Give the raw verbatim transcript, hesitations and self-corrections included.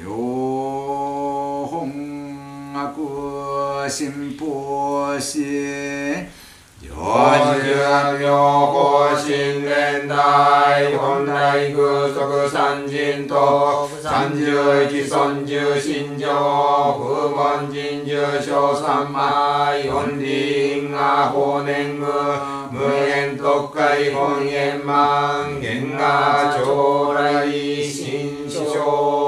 両本学新法師上十両法新年代本来具足三人と三十一尊十心上風門人十小三枚四輪が法年具無限特会本円満元が将来新師匠